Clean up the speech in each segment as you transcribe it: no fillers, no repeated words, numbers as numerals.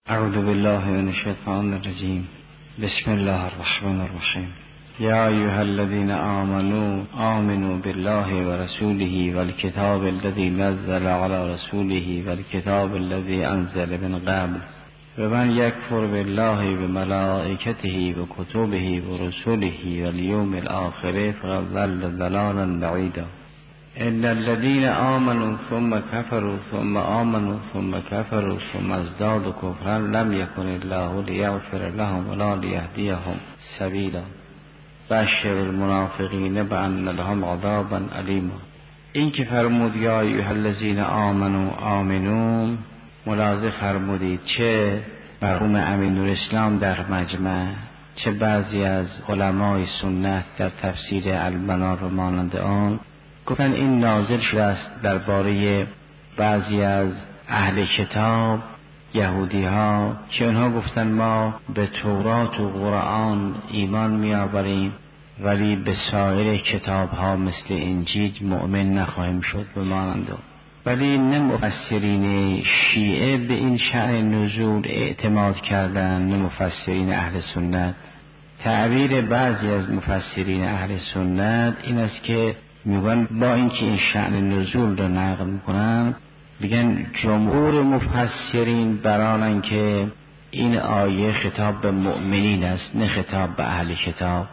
اعوذ بالله من الشیطان الرجیم. بسم الله الرحمن الرحیم. یا ایها الذین آمنوا بالله و رسوله والکتاب الذی نزل علی رسوله والکتاب الذی انزل من قبل و من یکفر بالله و ملائکته و کتبه و رسوله والیوم الاخر فقد ضل ضلالا بعیدا. ان الذين آمنوا ثم كفروا ثم آمنوا ثم كفروا ثم ازدادوا كفرا لم يكن الله ليغفر لهم ولا ليهديهم سبيلا بشر المنافقین بأن لهم عذابا ألیما. این که فرمود یا ایها الذین آمنوا ملاحظه فرمودید چه مرحوم امین‌الاسلام در مجمع چه بعضی از علمای سنت در تفسیر المنار و مانند آن گفتن این نازل شده است درباره بعضی از اهل کتاب یهودی ها که اونها گفتن ما به تورات و قرآن ایمان می آوریم ولی به سایر کتاب ها مثل انجیل مؤمن نخواهیم شد به مانند. ولی نه مفسرین شیعه به این شأن نزول اعتماد کردن، نه مفسرین اهل سنت. تعبیر بعضی از مفسرین اهل سنت این است که میگن با اینکه این شأن نزول رو نقل میکنن میگن جمهور مفسرین برانن که این آیه خطاب به مؤمنین است نه خطاب به اهل کتاب.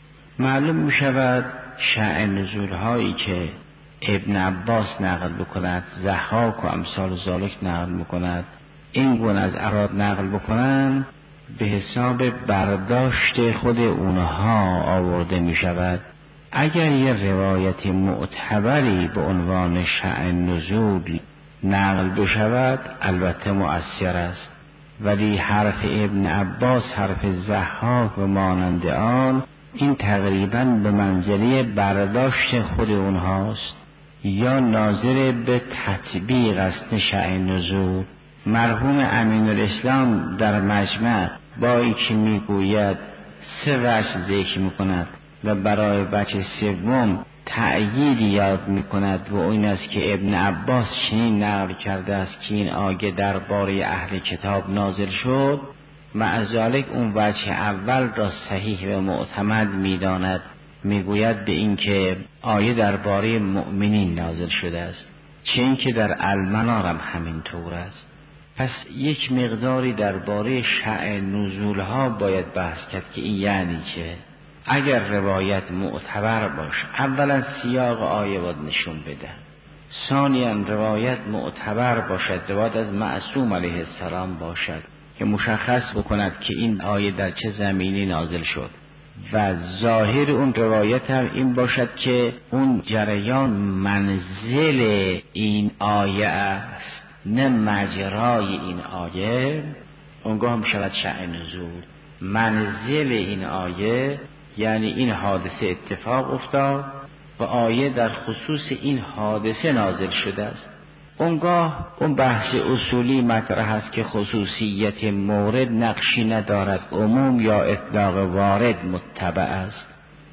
معلوم میشود شأن نزول هایی که ابن عباس نقل بکند، ضحاک و امثال ذالک نقل بکند، این گونه از اراد نقل بکنن به حساب برداشت خود اونها آورده میشود. اگر یه روایت معتبری به عنوان شأن نزول نقل بشود البته مؤثر است، ولی حرف ابن عباس، حرف ضحاک و مانند آن این تقریبا به منزله برداشت خود اونهاست یا ناظر به تطبیق است شأن نزول. مرحوم امین‌الاسلام در مجمع با اینکه میگوید سه وجه ذکر میکند و برای وجه سوم تأیید یاد میکند و این است که ابن عباس چنین نقل کرده است که این آیه درباره اهل کتاب نازل شد، مع ذلک اون وجه اول را صحیح و معتمد میداند، میگوید به این که آیه درباره مؤمنین نازل شده است، چه این که در المنار هم همین طور است. پس یک مقداری درباره شأن نزول ها باید بحث کرد که این یعنی چه. اگر روایت معتبر باش اولا سیاق آیه باید نشون بده، ثانیا روایت معتبر باشد، روایت از معصوم علیه السلام باشد که مشخص بکند که این آیه در چه زمینی نازل شد و ظاهر اون روایت هم این باشد که اون جریان منزل این آیه است نه مجرای این آیه. اونگاه هم شود شأن نزول. منزل این آیه یعنی این حادثه اتفاق افتاد و آیه در خصوص این حادثه نازل شده است. اونگاه اون بحث اصولی مطرح است که خصوصیت مورد نقشی ندارد، عموم یا اطلاق وارد متبع است.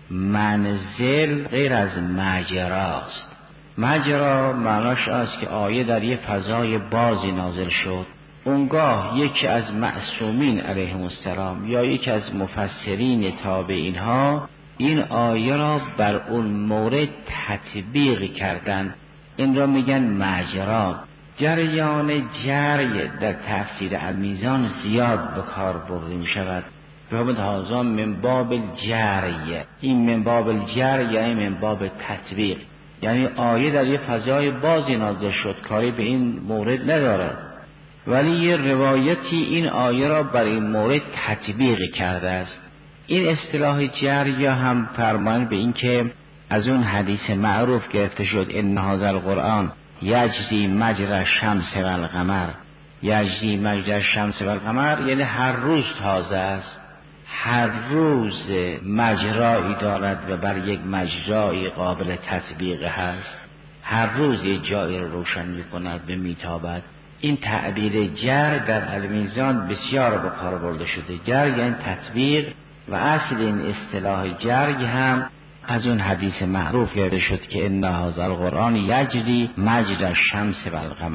منزل غیر از مجراست. مجرا معناش است که آیه در یه فضای بازی نازل شد، اونگاه یکی از معصومین علیهم السلام یا یکی از مفسرین تابعین ها این آیه را بر اون مورد تطبیق کردند، این را میگن مجرا. جریان جری در تفسیر المیزان زیاد به کار برده می شود. بابد هازا من باب الجری، این من باب الجری یعنی من باب تطبیق، یعنی آیه در یه فضای بازی نازل شد کاری به این مورد ندارد، ولی یه روایتی این آیه را بر این مورد تطبیق کرده است. این اصطلاح جری هم فرمان به این که از اون حدیث معروف گرفته شد ان هذا القرآن یجری مجری الشمس و القمر، یجری مجری الشمس و القمر یعنی هر روز تازه است، هر روز مجرایی دارد و بر یک مجرایی قابل تطبیق هست، هر روز یک جایی رو روشن می‌کند و میتابد. این تعبیر جر در المیزان بسیار به کار برده شده. جر یعنی تطبیق و اصل این اصطلاح جر هم از اون حدیث معروف گرفته شد که ان هذا القرآن یجری مجری الشمس و القمر.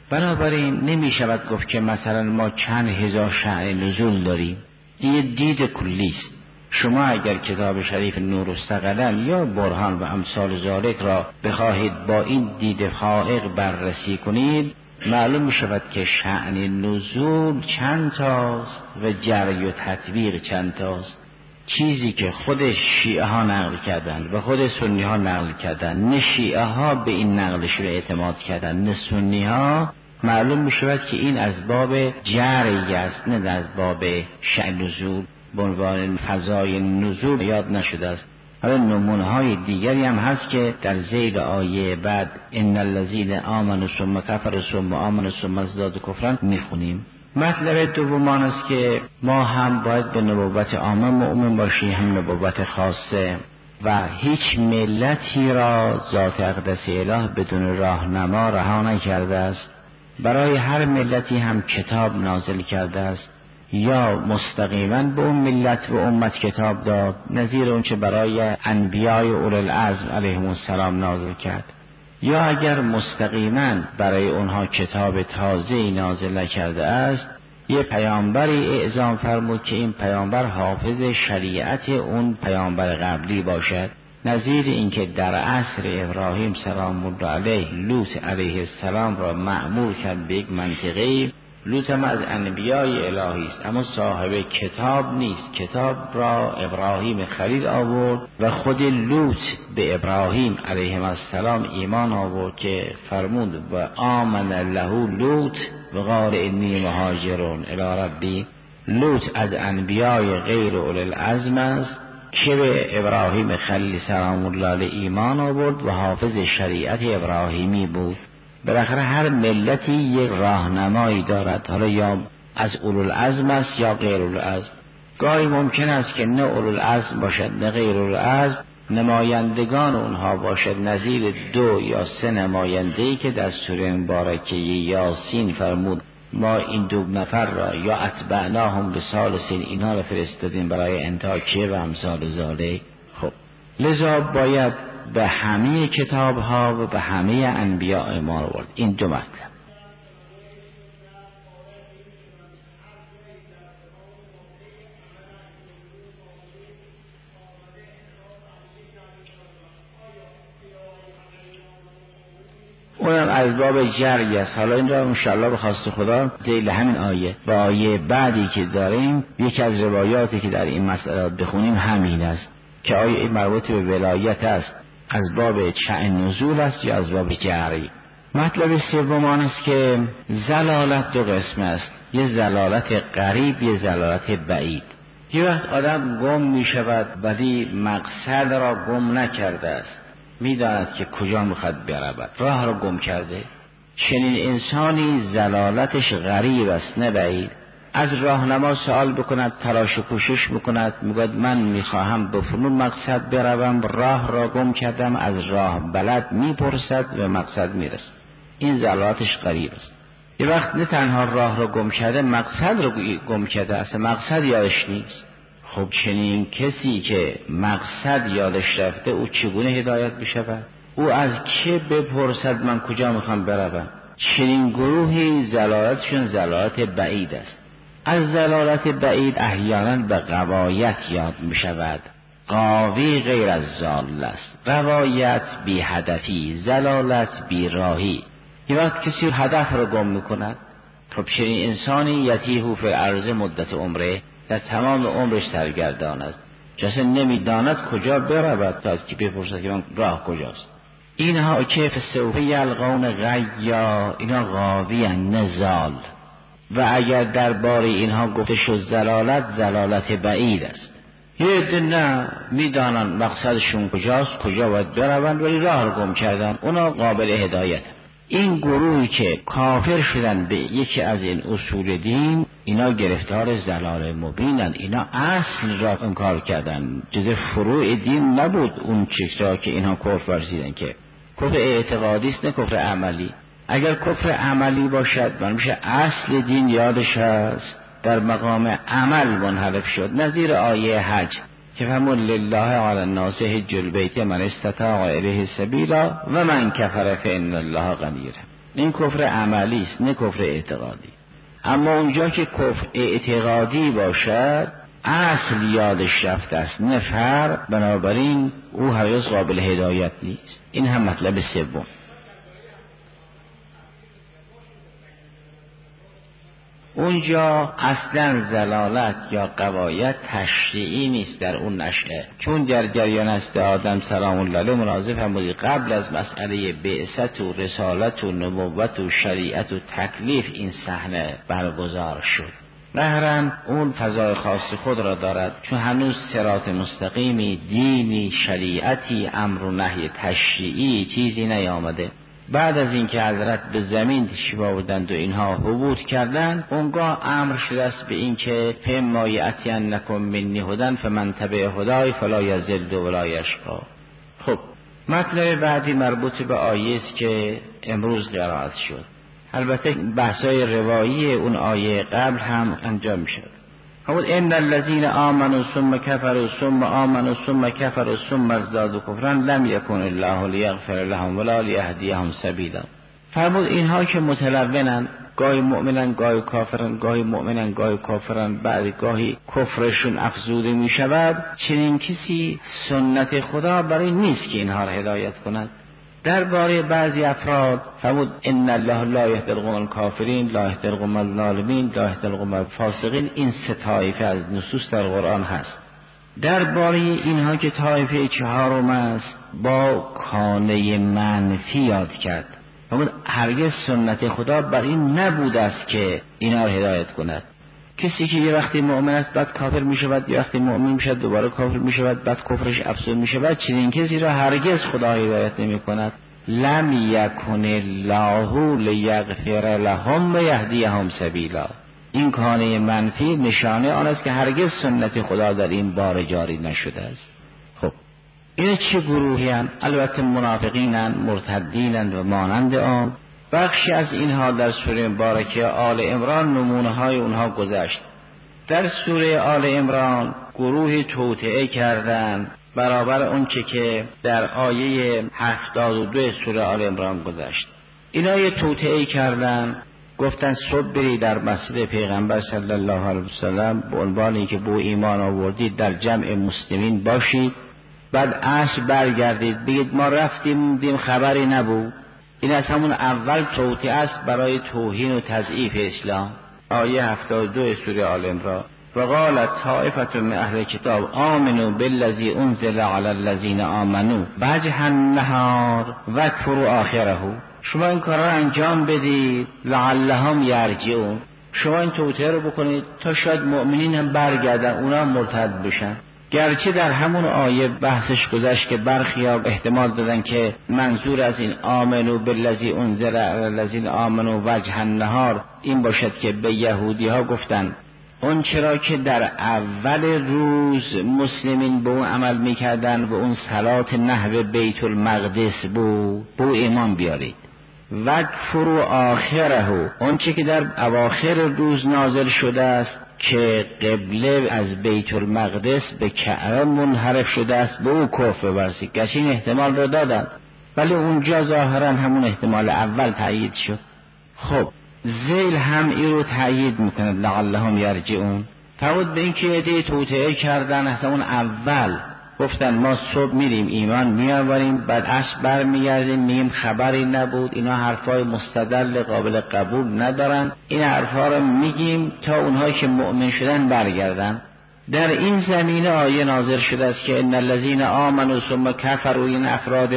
بنابراین نمی شود گفت که مثلا ما چند هزار شأن نزول داریم. این یه دید کلی است. شما اگر کتاب شریف نور الثقلین یا برهان و امثال ذالک را بخواهید با این دید فائق بررسی کنید، معلوم می شود که شأن نزول چند تاست و جری و تطبیق چند تاست. چیزی که خود شیعه ها نقل کردن و خود سنی ها نقل کردن، نه شیعه ها به این نقلشون اعتماد کردن نه سنی ها، معلوم می شود که این از باب جری است، نه از باب شأن نزول. به عنوان فضای نزول یاد نشده است. حالا نمونه های دیگری هم هست که در ذیل آیه بعد ان الذین آمنوا ثم کفروا ثم آمنوا ثم ازدادوا کفرا میخونیم. مطلب دوم است که ما هم باید به نبوت عامه مؤمن باشیم، هم نبوت خاصه، و هیچ ملتی را ذات اقدس اله بدون راهنما رها نکرده است. برای هر ملتی هم کتاب نازل کرده است، یا مستقیما به اون ملت و امت کتاب داد، نظیر اون چه برای انبیای اولوالعزم علیهم السلام نازل کرد، یا اگر مستقیما برای اونها کتاب تازه نازل نکرده است، یه پیامبری اعزام فرمود که این پیامبر حافظ شریعت اون پیامبر قبلی باشد. نظیر اینکه در عصر ابراهیم سلام الله علیه لوط علیه السلام را مأمور کرد به یک منطقه. لوط هم از انبیای الهی است اما صاحب کتاب نیست. کتاب را ابراهیم خلیل آورد و خود لوط به ابراهیم علیه السلام ایمان آورد که فرمود و آمن له لوط و قال انی مهاجرون الی ربی. لوط از انبیای غیر اولی العزم است که به ابراهیم خلیل سلام الله علیه ایمان آورد و حافظ شریعت ابراهیمی بود. بالاخره هر ملتی یک راهنمایی دارد، حالا یا از اولوالعزم است یا غیر اولوالعزم. گاهی ممکن است که نه اولوالعزم باشد نه غیر اولوالعزم، نمایندگان اونها باشد نظیر 2 یا 3 نماینده‌ای که در سوره مبارکه یاسین فرمود ما این 2 نفر را یا اتبعناهم بثالثین اینها را فرستادیم برای انتاکیه و امثال ذالک. خب لذا باید به همه کتاب ها و به همه انبیاء ایمان آورد. این 2 مطلب. اونم از باب جری است. حالا این را انشاءالله به خواست خدا ذیل همین آیه و آیه بعدی که داریم یکی از روایاتی که در این مسئله بخونیم همین است که آیه مربوط به ولایت است، از باب شأن نزول است یا از باب جری. مطلب سوم آن است که ضلالت 2 قسم است، یه ضلالت قریب یه ضلالت بعید. یه وقت آدم گم می شود ولی مقصد را گم نکرده است، می داند که کجا میخواد برود، راه را گم کرده. چنین انسانی ضلالتش غریب است نه بعید. از راهنما سوال بکند، تلاش و کوشش بکند، میگوید من میخواهم به فلان مقصد بروم، راه را گم کردم، از راه بلد میپرسد و مقصد میرسد. این ضلالتش غریب است. یه وقت نه تنها راه را گم کرده، مقصد را گم کرده، اصلا مقصد یادش نیست. خب چنین کسی که مقصد یادش رفته او چگونه هدایت بشود؟ او از که بپرسد من کجا میخوام بروم؟ چنین گروهی ضلالتشون ضلالت بعید است. از ضلالت بعید احیانا به غوایت یاد میشود. غاوی غیر از ضال است. غوایت بی هدفی، ضلالت بی راهی. یه وقت کسی هدف رو گم میکند. خب چنین انسانی یتیهو فی الارض مدت عمره، در تمام عمرش سرگردان است، جسد نمیداند کجا برود تا از کی بپرسد که من راه کجاست. اینها که فسوف یلقون غیا، اینا غاوی نزال. و اگر درباره اینها گفته شد ضلالت بعید است. یه عده نه میدانن مقصدشون کجاست، کجا باید بروند ولی راه رو گم کردن، اونا قابل هدایت. این گروهی که کافر شدن به یکی از این اصول دین، اینا گرفتار ضلال مبینن. اینا اصل را انکار کردن، جز فروع دین نبود اون چیزا که اینها کفر ورزیدن، که کفر اعتقادی است نه کفر عملی. اگر کفر عملی باشد من میشه اصل دین یادش هست، در مقام عمل منحرف شد. نظیر آیه حج که فرمود لله علی الناس حج البیت من استطاع الیه سبیلا و من کفر فان الله غنی. این کفر عملی است نه کفر اعتقادی. اما اونجا که کفر اعتقادی باشد اصل یادش رفته است نه فرع، بنابراین او هرگز قابل هدایت نیست. این هم مطلب سوم. اونجا اصلا زلالت یا غوایت تشریعی نیست در اون نشأه، چون در جریان است آدم سلام الله علیه مناظر فرمودید قبل از مسئله بعثت و رسالت و نبوت و شریعت و تکلیف این صحنه برگزار شد. ظاهراً اون فضای خاص خود را دارد، چون هنوز صراط مستقیمی، دینی، شریعتی، امر و نهی تشریعی چیزی نیامده. بعد از اینکه حضرت به زمین تشریف آوردند و اینها حبوط کردند، اونگاه امر شده است به این که فما یأتینکم منی هدی فمن تبع هدای فلا یضل ولا یشقی. خب مطلب بعدی مربوط به آیه است که امروز قرائت شد. البته بحثای روایی اون آیه قبل هم انجام میشه. همون ان الذين آمنوا ثم كفروا ثم آمنوا ثم كفروا ثم ازدادوا كفرا لم يكن الله ليغفر لهم ولا ليهديهم سبيلا. فرمود اینها که متلونن، گاهی مؤمنن گاهی کافرن، گاهی مؤمنن گاهی کافرن، بعد گاهی کفرشون افزوده می شود، چنین کسی سنت خدا برای نیست که اینها را هدایت کند. درباره بعضی افراد فرمود ان الله لا یهدی القوم الکافرین لا یهدی القوم الظالمین لا یهدی القوم الفاسقین. این سه طایفه از نصوص در قرآن هست. درباره اینها که طایفه چهارم است با کانه منفی یاد کرد. فرمود هرگز سنت خدا بر این نبوده است که اینا را هدایت کند. کسی که یه وقتی مؤمن است بعد کافر می شود، یه وقتی مؤمن می شود دوباره کافر می شود، بعد کفرش افزود می شود، چنین کسی را هرگز خدا هدایت نمی کند. لم یکن الله لیغفر لهم و یهدیهم سبیلا. این کانه منفی نشانه آن است که هرگز سنت خدا در این بار جاری نشده است. خب این چه گروهی هستند؟ البته منافقینند، مرتدینند و مانند آن. بخشی از اینها در سوره مبارکه آل عمران نمونه های اونها گذشت. در سوره آل عمران گروهی توطئه کردند برابر اون چه که در آیه 72 سوره آل عمران گذشت. اینا یه توطئه کردند، گفتن صبح برید در مسجد پیغمبر صلی الله علیه وسلم به عنوانی که با ایمان آوردید در جمع مسلمین باشید، بعد عصر برگردید بگید ما رفتیم دیم خبری نبود. این از همون اول توطئه است برای توهین و تضعیف اسلام. آیه 72 سوره آل عمران و قالت طائفة من اهل کتاب آمنوا بالذی انزل علی الذین آمنوا وجه النهار واکفروا آخره. شما این کارا رو انجام بدید لعلهم یرجعون. شما این توطئه رو بکنید تا شاید مؤمنین هم برگردن، اونا مرتد بشن. گرچه در همون آیه بحثش گذشت که برخیا احتمال دادن که منظور از این آمنو بالذی انزل علی الذین آمنوا وجه النهار این باشد که به یهودی ها گفتن اون چرا که در اول روز مسلمین به اون عمل میکردن و اون صلات نحو بیت المقدس بود به ایمان بیارید. وکفروا آخره، اون چه که در اواخر روز نازل شده است که قبله از بیت المقدس به کعبه منحرف شده است به او کفر برسید. گرچه این احتمال رو دادن ولی اونجا ظاهرا همون احتمال اول تایید شد. خب ذیل هم این رو تایید میکنه لعلهم یرجعون. فرمود به این که ایده توطئه کردن از اون اول گفتن ما صبح میریم ایمان میآوریم بعد عصر برمیگردیم میگیم خبری نبود. اینا حرفای مستدل قابل قبول ندارن. این حرفا رو میگیم تا اونهایی که مؤمن شدن برگردن. در این زمینه آیه نازل شده است که ان الذين آمنوا ثم كفروا، این افراد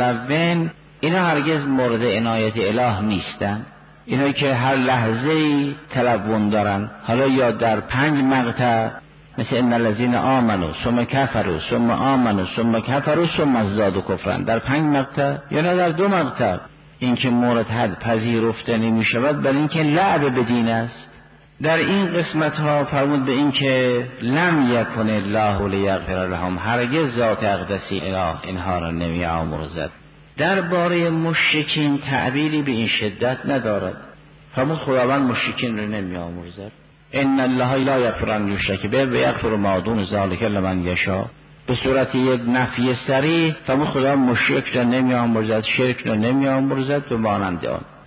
متلون اینا هرگز مورد عنایت اله نیستن. اینا که هر لحظه‌ای تلون دارن، حالا یا در 5 مقطع مثل ان الذين آمنوا ثم كفروا ثم آمنوا ثم كفروا ثم ازدادوا كفرا، در 5 مقطع یا نه در 2 مقطع. این که مورد حد پذیرفته نمی شود بل این که لعب به دین است. در این قسمت ها فرمود به این که لم یکن الله لیغفر لهم، هرگز ذات اقدسی اله اینها را نمی آمرزد. درباره مشرکین تعبیری به این شدت ندارد. فرمود خداوند مشرکین را نمی آمرزد. ان الله لا یغفر ان یشرک به و یغفر ما دون ذلک لمن یشاء. به صورت یک نفی صریح فرمود خدا مشرک را نمی آمرزد، شرک را نمی آمرزد و مانند آن.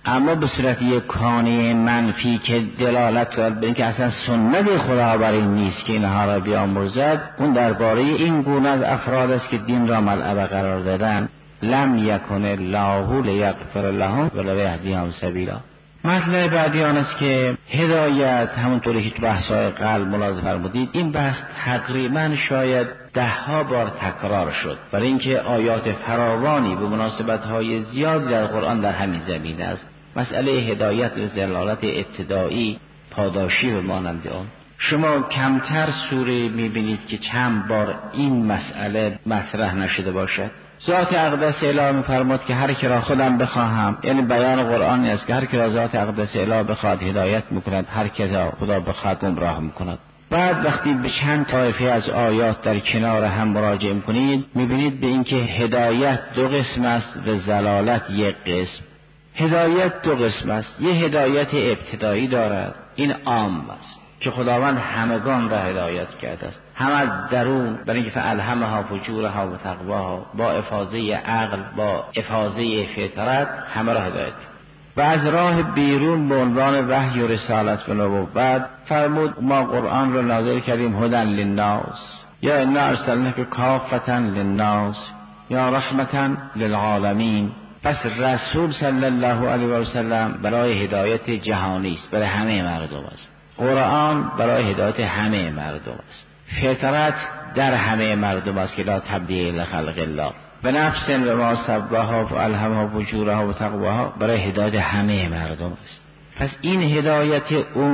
اما به صورت یک کانه منفی که دلالت دارد به اینکه اصلا سنت خدا بر این نیست که اینها را بیامرزد، اون درباره این گونه از افراد است که دین را ملعب قرار دادن. لم یکن الله لیغفر لهم ولا یهدیهم سبیلا. مطلب بعدی آن است که هدایت، همونطوری که تو بحث‌های قلب ملاحظه فرمودید، این بحث تقریبا شاید 10 بار تکرار شد، برای اینکه آیات فراوانی به مناسبت‌های زیادی در قرآن در همین زمینه است. مسئله هدایت و دلالت ابتدایی پاداشی و مانند آن. شما کمتر سوره می‌بینید که چند بار این مسئله مطرح نشده باشد. ذات اقدس الهی می‌فرماد که هر کی را خودم بخواهم، یعنی بیان قرآن است که هر کی را ذات اقدس الهی بخواد هدایت می‌کند، هر کی را خدا بخواد گمراه می‌کند. بعد وقتی به چند طایفه از آیات در کنار هم مراجعه می‌کنید، می‌بینید به اینکه هدایت 2 قسم است و ضلالت 1 قسم. هدایت 2 قسم است. یه هدایت ابتدایی دارد، این عام است که خداوند همگان را هدایت کرده است، هم از درون، برای اینکه فالهمها فجورها و تقواها، با افاضه عقل، با افاضه فطرت همه را هدایت. و از راه بیرون به عنوان وحی و رسالت و نبوت فرمود ما قرآن را نازل کردیم هدی للناس، یا انا ارسلناک کافة للناس یا رحمة للعالمین. پس رسول صلی الله علیه و سلم برای هدایت جهانی است، برای همه مردم است. قرآن برای هدایت همه مردم است. فطرت در همه مردم است که لا تبدیل لخلق الله. به نفس و ما سبها و الهمها فجورها و تقواها برای هدایت همه مردم است. پس این هدایت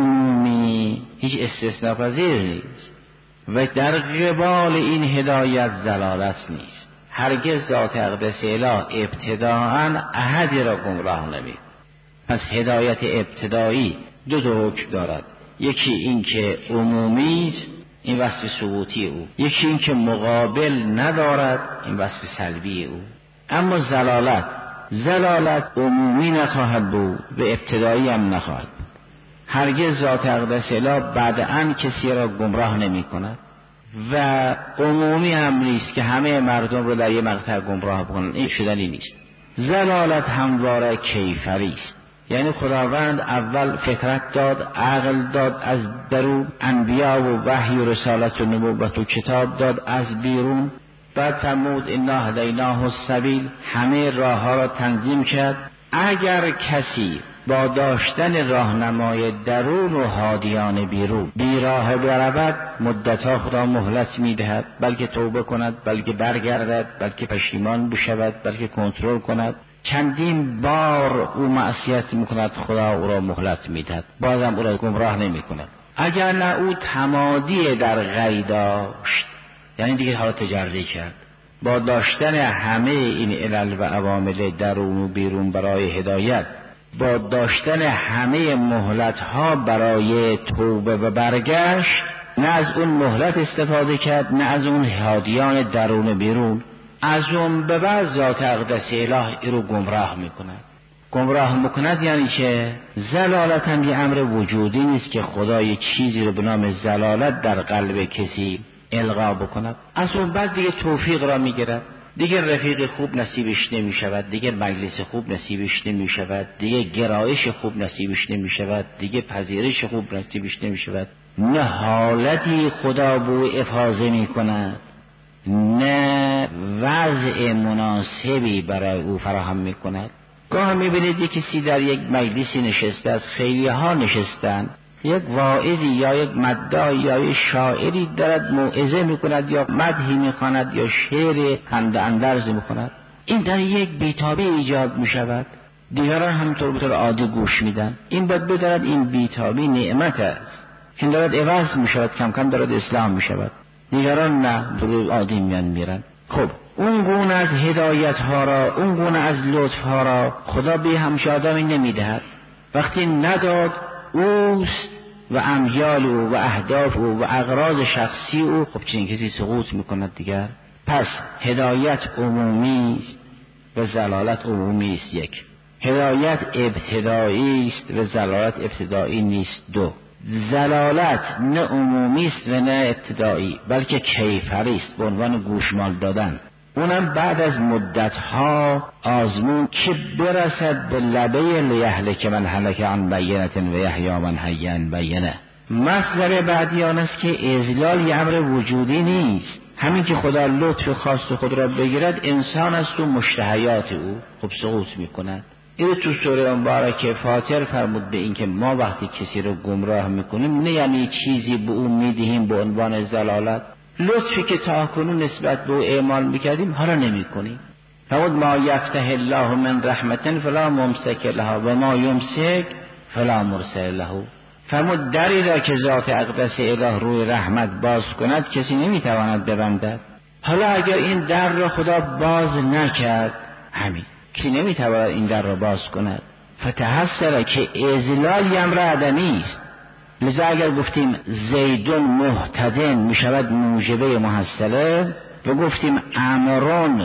عمومی هیچ استثناء‌پذیر نیست و در قبال این هدایت ضلالت نیست. هرگز ذات اقدس الهی ابتداءً احدی را گمراه نمید. پس هدایت ابتدایی 2 حکم دارد. یکی این که عمومی است، این وصف ثبوتی او. یکی این که مقابل ندارد، این وصف سلبی او. اما ضلالت عمومی نخواهد بود و ابتدایی هم نخواهد بود. هرگز ذات اقدس الهی بعداً کسی را گمراه نمی کند و عمومی هم نیست که همه مردم رو در یه مقطع گمراه بکنند. این شدنی نیست. ضلالت همواره کیفری است، یعنی خداوند اول فطرت داد، عقل داد از درون، انبیا و وحی و رسالت و نبوت و کتاب داد از بیرون. بعد فرمود انا هدیناه السبیل، همه راه ها را تنظیم کرد. اگر کسی با داشتن راهنمای درون و هادیان بیرون بی راه برود، مدتها خدا مهلت میدهد، بلکه توبه کند، بلکه برگردد، بلکه پشیمان بشود، بلکه کنترل کند. چندین بار او معصیت میکند، خدا او را مهلت میدهد، بازم او را گمراه نمیکند. اگر نه او تمادی در غی داشت، یعنی دیگه حالا تجربه کرد، با داشتن همه این علل و عوامل درون و بیرون برای هدایت، با داشتن همه مهلت‌ها برای توبه و برگشت، نه از اون مهلت استفاده کرد، نه از اون هادیان درون و بیرون، از اون به بعد ذات اقدس الهی ای رو گمراه میکند. یعنی که ضلالت هم یه امر وجودی نیست که خدا یه چیزی رو به نام ضلالت در قلب کسی القا بکند. از اون بعد دیگه توفیق را میگیرد، دیگه رفیق خوب نصیبش نمی شود، دیگه مجلس خوب نصیبش نمی شود، دیگه گرایش خوب نصیبش نمی شود، دیگه پذیرش خوب نصیبش نمی شود. نه حالتی خدا بو افاظه می کند، نه وضع مناسبی برای او فراهم می کند. گاه می بینید یک کسی در یک مجلسی نشسته است، خیلی ها نشستند، یک واعظی یا یک مدعی یا یک شاعری دارد موعظه میکند یا مدحی میخواند یا شعر خنده اندرز میکند، این در یک بیتابی ایجاد میشود. دیگران همطور به طور عادی گوش میدن. این باید بداند این بیتابی نعمت است که دارد عوض میشود، کم کم دارد اصلاح میشود. دیگران نه، در عادی میرن. خب اون گونه از هدایت ها را، اون گونه از لطف ها را خدا به همچین آدمی نمیدهد. وقتی نداد اوست و امیال او و اهداف او و اغراض شخصی او، خب چنین کسی سقوط میکند دیگر. پس هدایت عمومی است و ضلالت عمومی است. یک، هدایت ابتدایی است و ضلالت ابتدایی نیست. دو، ضلالت نه عمومی است و نه ابتدایی، بلکه کیفری است، به عنوان گوشمال دادن. اونم بعد از مدتها آزمون که برسد به لبه لیهلک من هلک عن بینة و یحیی من حی عن بینة. مطلب بعدی آن است که اذلال یه امر وجودی نیست. همین که خدا لطف خاص خود را بگیرد، انسان از تو مشتهیات او خب سقوط میکند. این تو سوره مبارکه فاطر فرمود به این که ما وقتی کسی رو گمراه میکنیم نه یعنی چیزی به او میدهیم به عنوان ضلالت، لطفی که تاکنون نسبت به او اعمال میکردیم حالا نمیکنیم. فرمود ما یفتح الله من رحمت فلا ممسک لها و ما یمسک فلا مرسل له. فرمود دری را که ذات اقدس اله روی رحمت باز کند کسی نمیتواند ببندد. حالا اگر این در را خدا باز نکرد، همین کی نمیتواند این در را باز کند. فتحسر که اذلال امر عدمی است. لذا اگر گفتیم زیدون محتدن میشود موجبه محصله و گفتیم امرون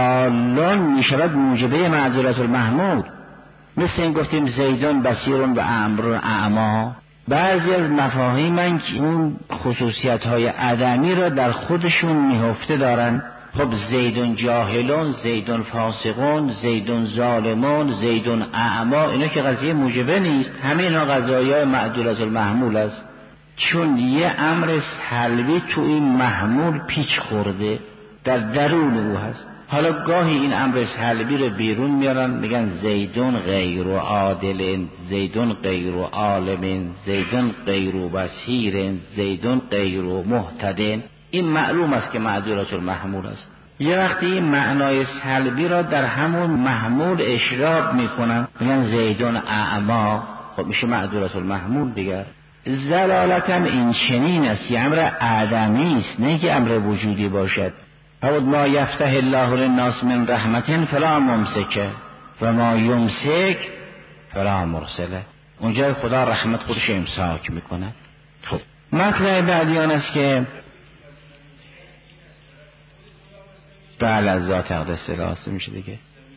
زالون میشود موجبه معذورت المحمود. مثل این گفتیم زیدون بصیرون و امرون اعما. بعضی از مفاهیم که اون خصوصیت های عدمی را در خودشون نهفته دارن. خب زیدون جاهلون، زیدون فاسقون، زیدون ظالمون، زیدون اعما، اینا که قضیه موجبه نیست، همه اینا قضایای معدولت المحمول است. چون یه امر سلبی تو این محمول پیچ خورده در درون او هست. حالا گاهی این امر سلبی رو بیرون میارن میگن زیدون غیر عادل، زیدون غیر عالم، زیدون غیر بصیر، زیدون غیر محتدن. این معلوم است که معدولت المحمول است. یه وقتی این معنای سلبی را در همون محمول اشراب میکنن میگن زیدون اعما، خب میشه معدولت المحمول دیگر. زلالت هم این چنین است، یه امر عدمی است نه که امر وجودی باشد. فرمود ما یفتح الله للناس من رحمت فلا ممسک و ما یمسک فلا مرسله. اونجا خدا رحمت خودش امساک میکنه. خب مطلب بعدی آن است که بله از ذات اقدس راسته میشه دیگه.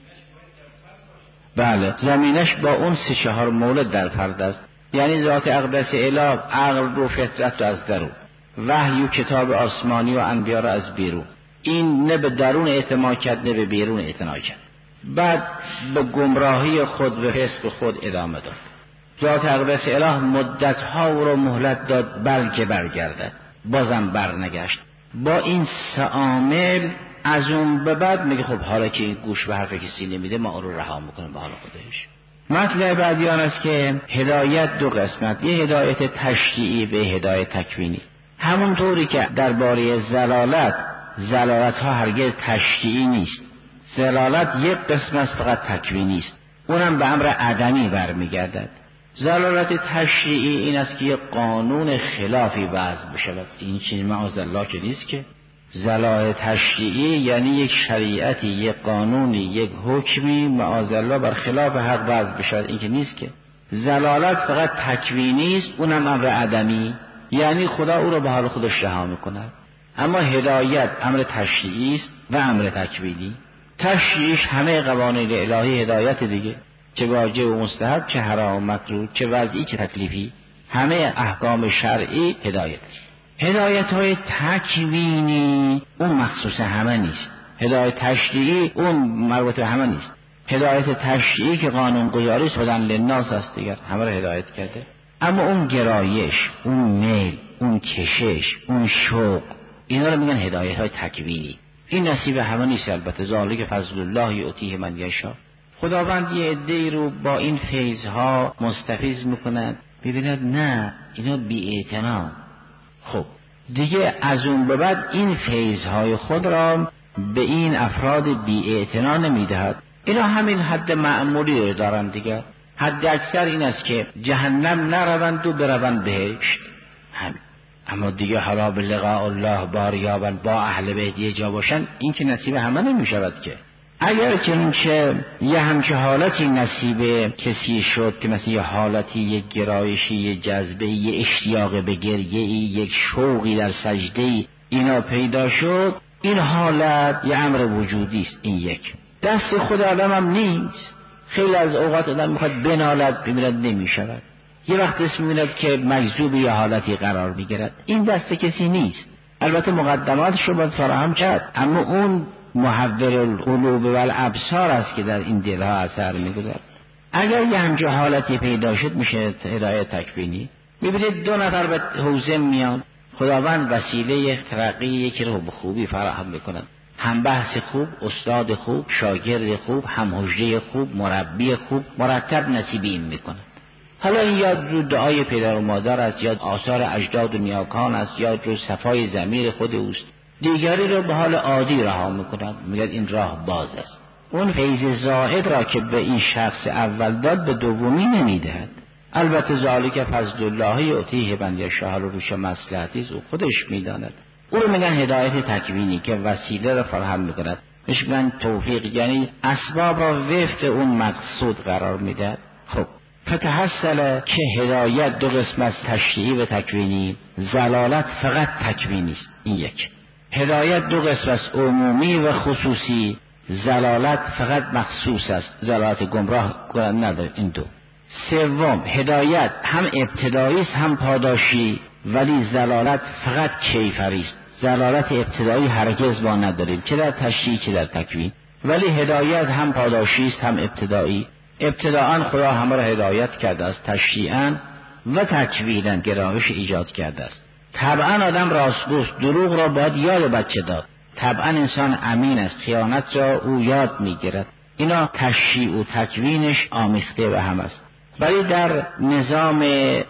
بله زمینش با اون 3-4 مولد در فرد است. یعنی ذات اقدس اله عقل رو فطرت رو از درون، وحی و کتاب آسمانی و انبیا رو از بیرون. این نه به درون اعتماد کرد نه به بیرون اعتنا کرد. بعد به گمراهی خود و فسق خود ادامه داد. ذات اقدس اله مدتها او رو مهلت داد بلکه برگردد، بازم برنگشت. با این 3 عامل از اون به بعد میگه خب حالا که گوش به حرف کسی نمیده ما اون رو رها میکنیم به حال خودش. مطلب بعدی آن است که هدایت 2 قسمت، یه هدایت تشریعی به هدایت تکوینی. همونطوری که درباره زلالت ها هرگز تشریعی نیست، زلالت یک قسم است فقط تکوینی است، اونم به امر عدمی برمیگردد. زلالت تشریعی این است که یک قانون خلافی وضع بشود. این چیز معاذالله که نیست که. زلالت تشریعی یعنی یک شریعتی، یک قانونی، یک حکمی معاذالله بر خلاف حق وضع بشود، این که نیست که. زلالت فقط تکوینی است، اونم امر عدمی، یعنی خدا او را به حال خودش رها میکند. اما هدایت امر تشریعی است و امر تکوینی. تشریعش همه قوانین الهی هدایت دیگه، چه واجب و مستحب، چه حرام و مکروه، چه وضعی چه تکلیفی، همه احکام شرعی هدایت است. هدایت های تکوینی اون مخصوص همه نیست، هدایت تشریعی اون مربوط به همه نیست. هدایت تشریعی که قانون گذاری هدن للناس است دیگر، همه رو هدایت کرده. اما اون گرایش، اون میل، اون کشش، اون شوق، اینا رو میگن هدایت های تکوینی. این نصیب همه نیست البته، ذالک فضل الله یؤتیه من یشاء. خداوند یه عده‌ای رو با این فیضها مستفیض میکند، ببیند نه اینا بی‌اعتنا. خب دیگه از اون به بعد این فیضهای خود را به این افراد بی‌اعتنا نمیدهد. اینا همین حد معمولی رو دارن دیگه. حد اکثر این است که جهنم نروند و بروند بهشت، همین. اما دیگه حالا به لقاء الله باریابن با اهل بیت یه جا باشن، این که نصیب همه نمیشود که. اگر چنانچه یه همچه حالتی نصیب کسی شد که مثل یه حالتی، یه گرایشی، یه جذبه، یه اشتیاق به گریه، یک شوقی در سجده، اینا پیدا شد، این حالت یه امر وجودی است. این یک دست خود آدم هم نیست. خیلی از اوقات آدم میخواد بنالد، بمیرد نمیشود. یه وقت اسم میبیند که مجذوب یه حالتی قرار میگیرد، این دست کسی نیست. البته مقدماتش رو باید فراهم کرد، اما اون محول القلوب و الابصار است که در این دلها اثر می‌گذارد. اگر یه همچه حالتی پیدا شد میشه هدایت تکوینی. میبینید 2 نفر به حوزه میان، خداوند وسیله ترقی یکی رو به خوبی فراهم میکنند، هم بحث خوب، استاد خوب، شاگرد خوب، هم حجره خوب، مربی خوب، مرتب نصیب این میکنند. حالا این یاد رو دعای پدر و مادر است، یا آثار اجداد و نیاکان است، یا رو صفای ضمیر خود اوست. دیگری رو به حال عادی رها میکنند، میگن این راه باز است. اون فیض زائد را که به این شخص اول داد به دومی نمیدهد. البته ذالک فضل الله یؤتیه من یشاء، روش مصلحتی است، او خودش میداند. او رو میگن هدایت تکوینی که وسیله را فراهم میکند. میگن توفیق، یعنی اسباب را وفق اون مقصود قرار میده. خب فتحصل که هدایت 2 قسم از تشریعی و تکوینی، ضلالت فقط تکوینی است. این یک. هدایت 2 قسم از عمومی و خصوصی، ضلالت فقط مخصوص است، ضلالت گمراه کنند نداره. این 2. سوم، هدایت هم ابتدایی است هم پاداشی، ولی ضلالت فقط کیفری است. ضلالت ابتدایی هرگز ما نداریم، چه در تشریع چه در تکوین، ولی هدایت هم پاداشی است هم ابتدایی. ابتداءً خدا همه را هدایت کرده است، تشریعاً و تکویناً گرایش ایجاد کرده است. طبعاً آدم راستگوست، دروغ را باید یاد بچه داد. طبعاً انسان امین است، خیانت را او یاد میگیرد. اینا تشریع و تکوینش آمیخته به هم است. ولی در نظام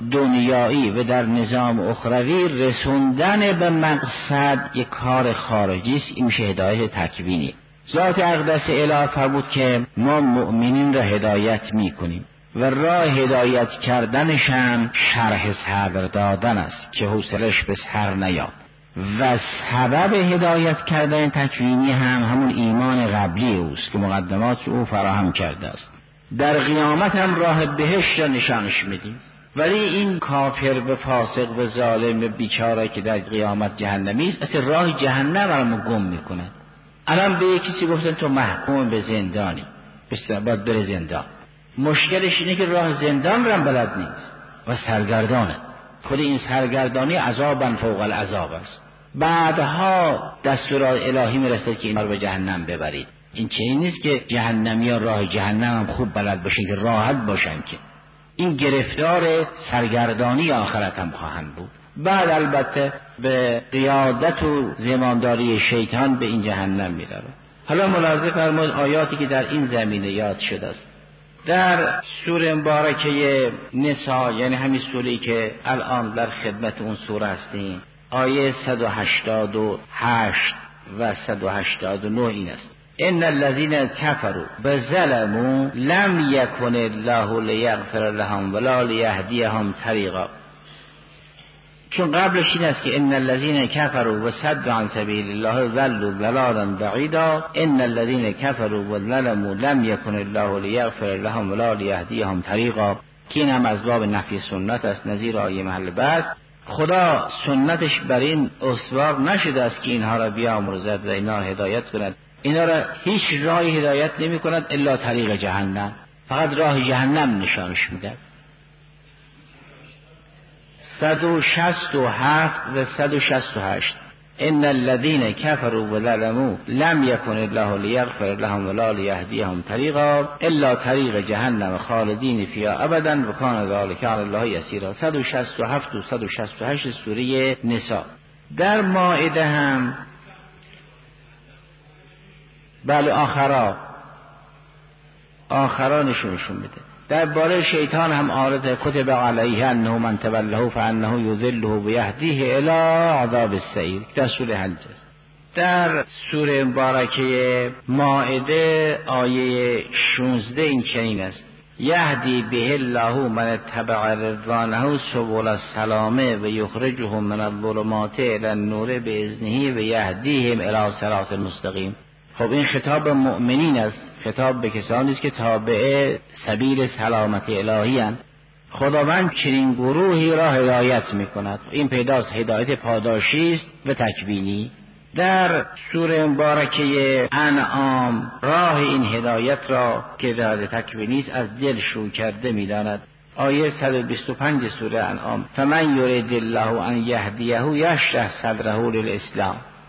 دنیایی و در نظام اخروی رسوندن به مقصد یک کار خارجی است. این میشه هدایت تکوینی. ذات اقدس الهی فرمود که ما مؤمنین را هدایت میکنیم و راه هدایت کردنش هم شرح صدر دادن است که حوصلش به سر نیاد. و سبب هدایت کردن تکوینی هم همون ایمان قبلی اوست که مقدمات او فراهم کرده است. در قیامت هم راه بهشت را نشانش میدیم. ولی این کافر و فاسق و ظالم و بیچاره که در قیامت جهنمی است، اصلا راه جهنم را گم میکنه. الان به کسی گفتن تو محکوم به زندانی، باید بره زندان. مشکلش اینه که راه زندان را بلد نیست و سرگردانه. خود این سرگردانی عذابا فوق العذاب است. بعدها دستورات الهی میرسه که اینا رو به جهنم ببرید. این چنین نیست که جهنمیان راه جهنم هم خوب بلد باشن که راحت باشن، که این گرفتار سرگردانی آخرت هم خواهند بود. بعد البته به قیادت و زمانداری شیطان به این جهنم میره. حالا ملاحظه فرمایید آیاتی که در این زمینه یاد شده است. در سوره مبارکه نساء، یعنی همین سوره‌ای که الان در خدمت اون سوره هستیم، آیه 188 و 189 این است: ان الذين كفروا بظلموا لم يكن الله ليغفر لهم ولا ليهديهم طريقا. چون قبلش این است که ان الذين كفروا وصدوا عن سبيل الله ضلوا ضلالا بعيدا، ان الذين كفروا وظلموا لم يكن الله ليغفر لهم ولا ليهديهم طريقا، که این هم از باب نفی سنت است، نظیر آیه محل بحث. خدا سنتش بر این استوار نشده است که اینها را بیامرزد و اینها را هدایت کند. اینا را هیچ راهی هدایت نمی کند الا طریق جهنم، فقط راه جهنم نشانش میده. 167 و 168: ان الذين كفروا وظلموا لم يكن الله ليغفر لهم ولا ليهديهم طريقا الا طريق جهنم خالدين فيها ابدا وكان ذلك على الله يسيرا. 167 و 168 سوره نساء. در مائده هم بله آخرا نشونشون میده. درباره شیطان هم آرده کتب علیه انه من تبله فانه یذله و یهدیه الی عذاب السعیر، در سوره حج. در سوره مبارکه مائده آیه 16 این چنین است: یهدی به الله من تبع رضوانه سبل السلام و یخرجهم من الظلمات الی النور باذنه و یهدیهم الی صراط مستقیم. خب این خطاب مؤمنین است، خطاب به کسانی است که تابع سبیل سلامت الهی اند. خداوند چنین گروهی را هدایت میکند. این پیداست هدایت پاداشی است و تکوینی. در سوره مبارکه انعام راه این هدایت را که هدایت تکوینی است از دل شروع کرده میداند. آیه 125 سوره انعام: فمن یرید الله ان یهدیه یشرح صدره للاسلام.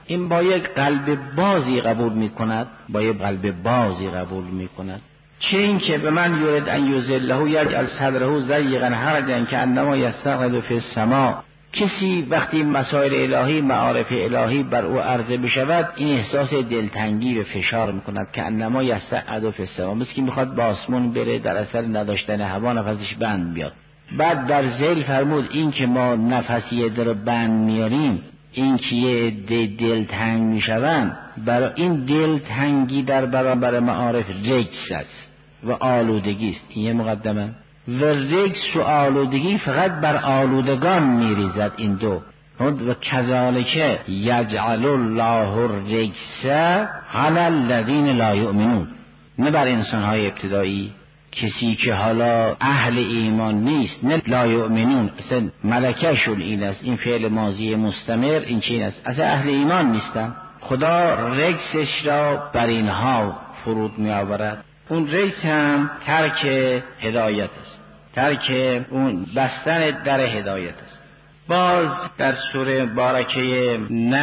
این با یک قلب بازی قبول میکند، با یک قلب بازی قبول میکند. چه این که به من یورد ان یذله یجعل صدره ضیقا حرجا کانما یصعد فی السماء. کسی وقتی مسائل الهی، معارف الهی بر او عرضه بشود، این احساس دلتنگی و فشار میکند که انما یصعد فی السماء، مثل که میخواد به آسمون بره، در اثر نداشتن هوا نفسش بند بیاد. بعد در ذیل فرمود این که ما نفسی در بند میاریم، این که یه دلتنگ میشوند، برای این دلتنگی در برابر معارف رجس است و آلودگی است. این یه مقدمه. و رجس و آلودگی فقط بر آلودگان میریزد این دو. و کذالک یجعل الله الرجس علی الذین لا یؤمنون، نه بر انسان‌های ابتدایی، کسی که حالا اهل ایمان نیست، نه لا یؤمنون، اصلا ملکه‌شون این است، این فعل ماضی مستمر این چین است، اصلا اهل ایمان نیستن. خدا رجسش را بر اینها فرود می آورد. اون رجس هم ترک هدایت است، ترک اون بستن در هدایت است. باز در سوره مبارکه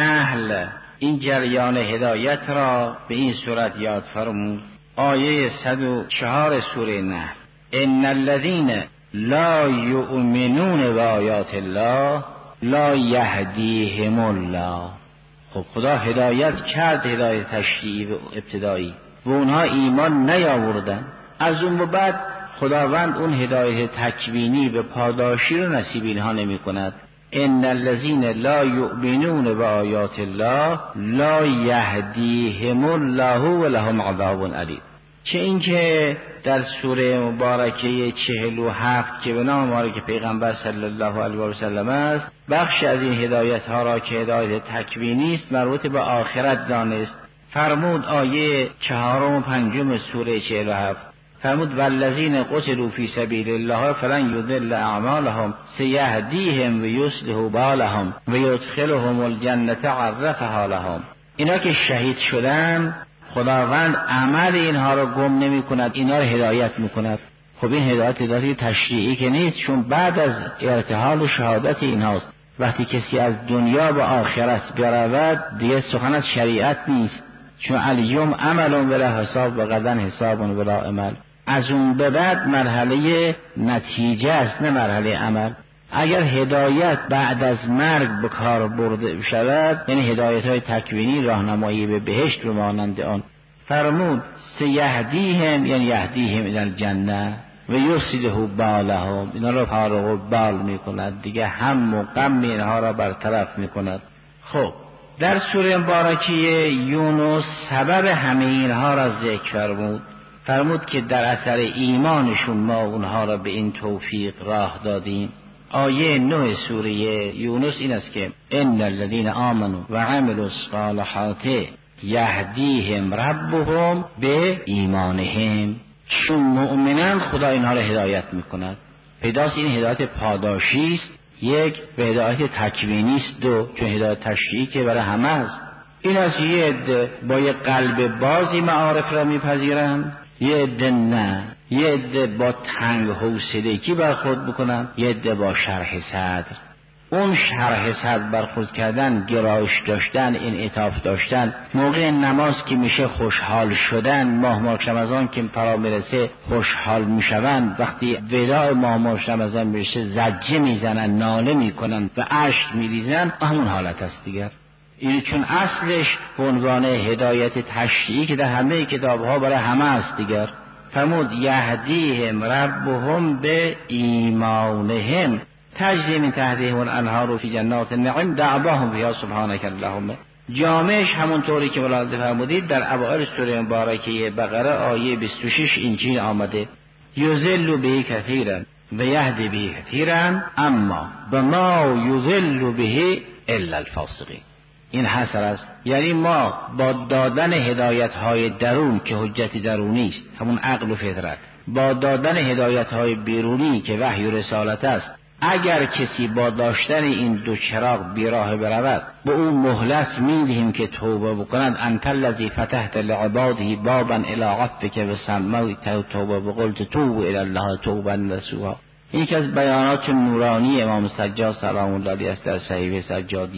نحل این جریان هدایت را به این صورت یاد فرمود. آیه 104 سوره نحل: ان الذين لا یؤمنون بآیات الله لا یهدیهم الله. خب خدا هدایت کرد، هدایت تشریعی و ابتدایی، و اونها ایمان نیاوردن. از اون بعد خداوند اون هدایت تکوینی به پاداشی رو نصیب اینها نمی کند. ان الذين لا یؤمنون بآیات الله لا یهدیهم الله ولهم عذاب علیم. چه اینکه در سوره مبارکه 47 که به نام مبارک پیغمبر صلی الله علیه و سلم است، بخش از این هدایت ها را که هدایت تکوینی است مربوط به آخرت دانست. فرمود آیه 4 و 5 سوره 47، فرمود والذین قتلوا فی سبیل الله فلن یضل اعمالهم سیهدیهم و یصلح بالهم و یدخلهم الجنة عرفها لهم. اینا که شهید شدن خداوند عمل اینها رو گم نمی کند، اینا رو هدایت می کند. خب این هدایت تشریعی که نیست، چون بعد از ارتحال و شهادت اینهاست. وقتی کسی از دنیا به آخرت برود دیگه سخن از شریعت نیست، چون الیوم عمل ولا حساب و غدا حساب ولا عمل. از اون به بعد مرحله نتیجه است، نه مرحله عمل. اگر هدایت بعد از مرگ به کار برده شود، یعنی هدایت های تکوینی، راهنمایی به بهشت و مانند آن، فرمود سیهدیهم یعنی یهدیهم الی الجنه و یصلح بالهم، اینا را فارغ و بال می کند، دیگه هم و غم اینها را برطرف می کند. خب در سوره مبارکه یونس سبب همه اینها را ذکر فرمود که در اثر ایمانشون ما اونها را به این توفیق راه دادیم. آیه 9 سوره یونس این است که ان الذين آمنوا و عملوا الصالحات یهدیهم ربهم به ایمانهم. چون مؤمنان خدا اینها را هدایت میکند. پیداست این هدایت پاداشی است، یک، به هدایت تکوینی است، دو، چون هدایت تشریعی که برای همه است. این از یه عده با یک قلب بازی معارف را میپذیرند، یه عده نه، یه عده با تنگ حوصلگی برخورد بکنن، یه عده با شرح صدر. اون شرح صدر برخورد کردن، گرایش داشتن، انعطاف داشتن، موقع نماز که میشه خوشحال شدن، ماه مبارک رمضان که فرا میرسه خوشحال میشوند، وقتی وداع ماه مبارک رمضان میرسه زجه میزنن، ناله میکنن و اشک میریزن، همون حالت است دیگر. این چون اصلش به عنوان هدایت تشریعی که در همه کتاب‌ها برای همه است دیگر. فرمود یهدیهم ربهم به ایمانهم تجری من تحتهم الانهار فی جنات النعیم دعواهم فیها سبحانک اللهم. جامعش همونطوری که ملاحظه فرمودید در اوائل سوره مبارکه بقره آیه 26 اینجوری آمده: یضل به کثیرا و یهدی به کثیرا اما بما یضل به الا الفاسقین. این حصر است، یعنی ما با دادن هدایت های درون که حجت درونی است، همون عقل و فطرت، با دادن هدایت های بیرونی که وحی و رسالت است، اگر کسی با داشتن این دو چراغ بیراه برود، به اون مهلت میدهیم که توبه بکنند. انت الذی فتحت لعباده بابا الی عفوک و سمیت توبه وقلت توبوا الی الله توبا نصوحا. این یکی از بیانات نورانی امام سجاد سلام الله علیه است در صحیفه سجادیه.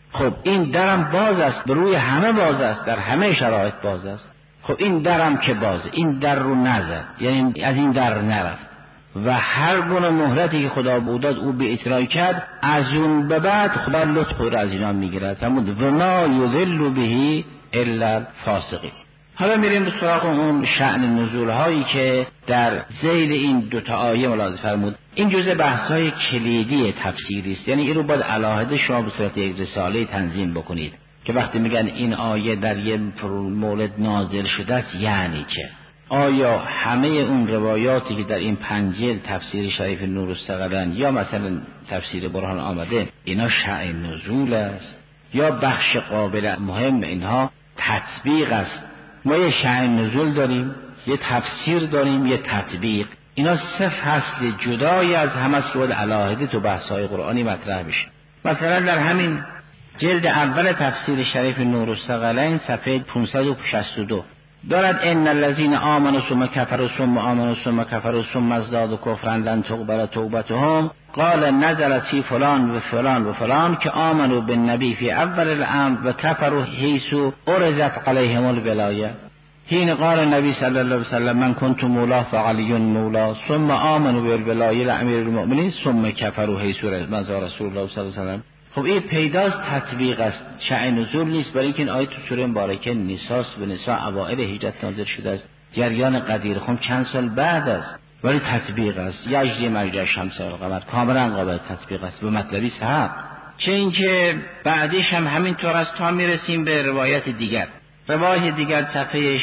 خب این درم باز است، به روی همه باز است، در همه شرایط باز است. خب این درم که بازه، این در رو نزد، یعنی از این در نرفت و هر گونه مهلتی که خدا بوداد او به اجرای کرد، از اون به بعد خدا لطف رو از اینا میگیرد. فرمود و ما یضل به الا الفاسقین. حالا میریم به سراغ اون شأن نزول هایی که در ذیل این دو تا آیه ملاحظه فرمود. این جزء بحث های کلیدی تفسیری است، یعنی این رو باید علاهده شما به صورت یک رساله تنظیم بکنید که وقتی میگن این آیه در یه مولد نازل شده است یعنی چه. آیا همه اون روایاتی که در این 5 جلد تفسیر شریف نورالثقلین یا مثلا تفسیر برهان آمده اینا شأن نزول است یا بخش قابل مهم اینها تطبیق است؟ ما یه شأن نزول داریم، یه تفسیر داریم، یه تطبیق. اینا 3 فصل جدای از هم است که باید علاهده تو بحث‌های قرآنی مطرح بشه. مثلا در همین جلد اول تفسیر شریف نورالثقلین صفحه 562 دارد ان الذين آمنوا ثم كفروا ثم آمنوا ثم كفروا ثم ازدادوا كفرا لن تقبل توبتهم قال نزلت في فلان و فلان و فلان که آمنوا بالنبي في اول الامر و كفروا حيث ارزت عليهم الولايه حين قال النبي صلى الله عليه وسلم من كنت مولا فعلي مولا ثم آمنوا بالولايه لامير المؤمنين ثم كفروا حيث مزار رسول الله صلی الله علیه وسلم. خب این پیداست تطبیق است، شأن نزول نیست، برای اینکه این آیه تو سوره مبارکه نساست، به نساء اوائل هجرت نازل شده است، جریان قدیر خم چند سال بعد است، ولی تطبیق است. یجری مرجع شمس القمر کاملا قابل تطبیق است به مطلبی صحیح. چه اینکه بعدش هم همینطور است تا میرسیم به روایت دیگر. روایت دیگر صفحه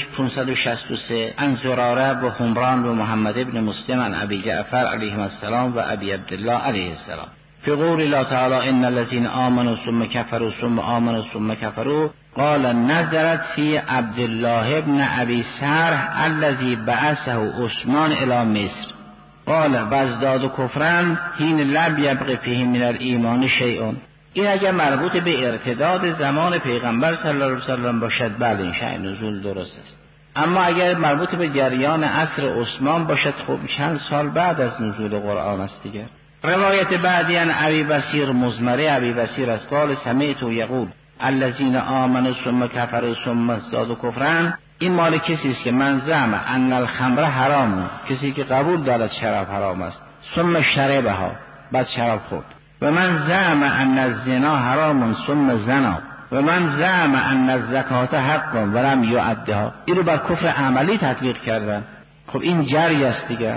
563 عن زراره و حمران و محمد ابن مسلم عن ابی جعفر علیه السلام و ابی عبدالله علیه السلام فی قول الله تعالی ان الذين آمنوا ثم كفروا ثم آمنوا ثم كفروا قال نزلت في عبد الله ابن ابي سرح الذي بعثه عثمان الى مصر قال وازداد كفرا حين لم يبق فيه من الايمان شيء. این اگر مربوط به ارتداد زمان پیغمبر صلی الله علیه وسلم باشد بله این شأن نزول درست است، اما اگر مربوط به جریان عصر عثمان باشد خب چند سال بعد از نزول قرآن است دیگر. روایت بعدی ان ابی بصیر مزمره ابی بصیر از قال سمعت یقول الذين آمنوا ثم كفروا ثم ازدادوا كفرا. این مال کسی است که من زعم ان الخمر حرام، کسی که قبول دارد شراب حرام است، ثم شربها بعد شراب خورد، و من زعم ان الزنا حرام ثم زنا، و من زعم ان الزکات حق ولم یؤدها. این رو بر کفر عملی تطبیق کردن. خب این جری است دیگر.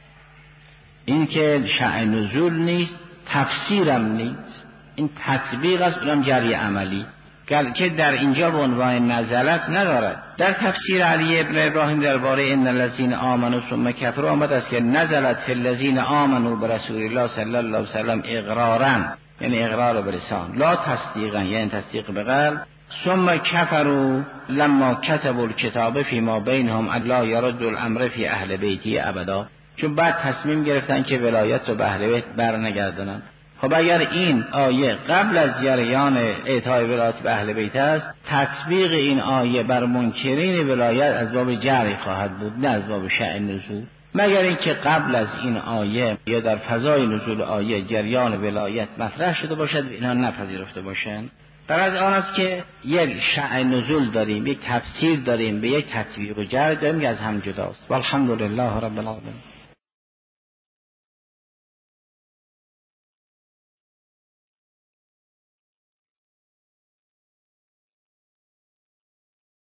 این که شأن نزول نیست، تفسیرم نیست، این تطبیق است، اونم جری عملی که در اینجا به عنوان نزلت ندارد. در تفسیر علی ابن ابراهیم درباره ان الذين آمنوا ثم كفروا آمد است که نزلت فی الذين آمنوا برسول الله صلی الله علیه وسلم اقرارا، یعنی اقرار به لسان، لا تصدیقا یعنی تصدیق به قلب، ثم كفروا لما كتبوا الكتاب فيما بينهم الا يرد الامر في اهل بیتی ابدا. چون بعد تصمیم گرفتن که ولایت رو به اهل بیت برنگردونن. خب اگر این آیه قبل از جریان اعطای ولایت به اهل بیت است، تطبیق این آیه بر منکرین ولایت از باب جری خواهد بود نه از باب شأن نزول، مگر اینکه قبل از این آیه یا در فضای نزول آیه جریان ولایت مطرح شده باشد و اینا نپذیرفته باشند. غرض آن است که یک شأن نزول داریم، یک تفسیر داریم، به یک تطبیق و جر داریم که از هم جداست. والحمدلله رب العالمین.